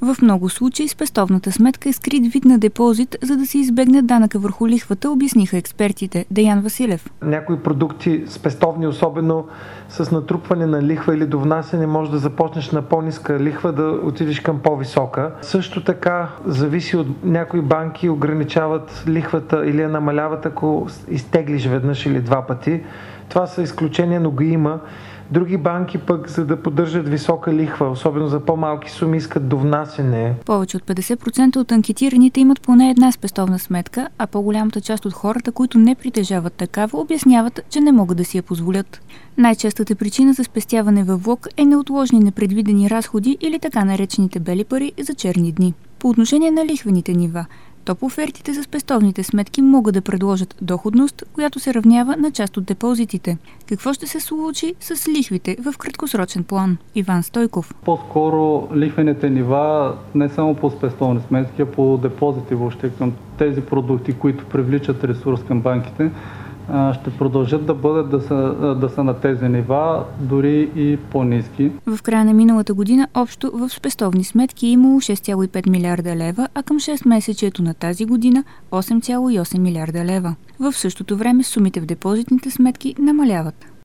В много случаи спестовната сметка е скрит вид на депозит, за да се избегне данъка върху лихвата, обясниха експертите. Деян Василев. Някои продукти, спестовни, особено с натрупване на лихва или довнасяне, може да започнеш на по-ниска лихва, да отидеш към по-висока. Също така зависи от някои банки, ограничават лихвата или я намаляват, ако изтеглиш веднъж или два пъти. Това са изключения, но ги има. Други банки пък, за да поддържат висока лихва, особено за по-малки суми, искат довнасяне. Повече от 50% от анкетираните имат поне една спестовна сметка, а по-голямата част от хората, които не притежават такава, обясняват, че не могат да си я позволят. Най-честата причина за спестяване във влог е неотложни непредвидени разходи или така наречените бели пари за черни дни. По отношение на лихвените нива, топ офертите за спестовните сметки могат да предложат доходност, която се равнява на част от депозитите. Какво ще се случи с лихвите в краткосрочен план? Иван Стойков. По-скоро лихвените нива не само по спестовни сметки, а по депозити въобще към тези продукти, които привличат ресурс към банките, ще продължат да са на тези нива, дори и по-ниски. В края на миналата година общо в спестовни сметки е имало 6,5 милиарда лева, а към 6 месечието на тази година 8,8 милиарда лева. В същото време сумите в депозитните сметки намаляват.